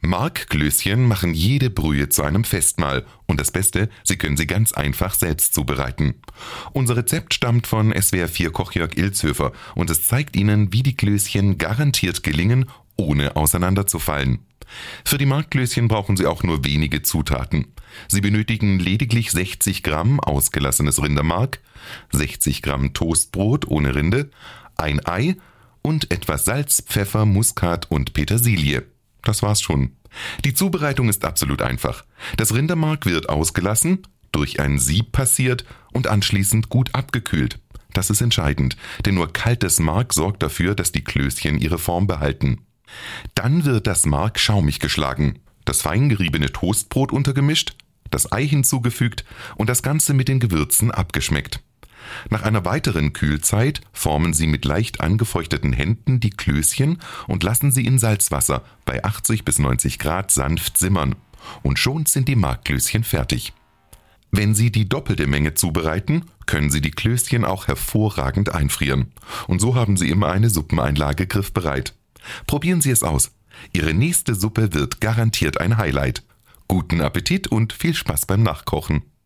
Markklößchen machen jede Brühe zu einem Festmahl und das Beste, Sie können sie ganz einfach selbst zubereiten. Unser Rezept stammt von SWR4-Koch Jörg Ilzhöfer und es zeigt Ihnen, wie die Klößchen garantiert gelingen, ohne auseinanderzufallen. Für die Markklößchen brauchen Sie auch nur wenige Zutaten. Sie benötigen lediglich 60 Gramm ausgelassenes Rindermark, 60 Gramm Toastbrot ohne Rinde, ein Ei und etwas Salz, Pfeffer, Muskat und Petersilie. Das war's schon. Die Zubereitung ist absolut einfach. Das Rindermark wird ausgelassen, durch ein Sieb passiert und anschließend gut abgekühlt. Das ist entscheidend, denn nur kaltes Mark sorgt dafür, dass die Klößchen ihre Form behalten. Dann wird das Mark schaumig geschlagen, das fein geriebene Toastbrot untergemischt, das Ei hinzugefügt und das Ganze mit den Gewürzen abgeschmeckt. Nach einer weiteren Kühlzeit formen Sie mit leicht angefeuchteten Händen die Klößchen und lassen sie in Salzwasser bei 80 bis 90 Grad sanft simmern. Und schon sind die Markklößchen fertig. Wenn Sie die doppelte Menge zubereiten, können Sie die Klößchen auch hervorragend einfrieren. Und so haben Sie immer eine Suppeneinlage griffbereit. Probieren Sie es aus. Ihre nächste Suppe wird garantiert ein Highlight. Guten Appetit und viel Spaß beim Nachkochen.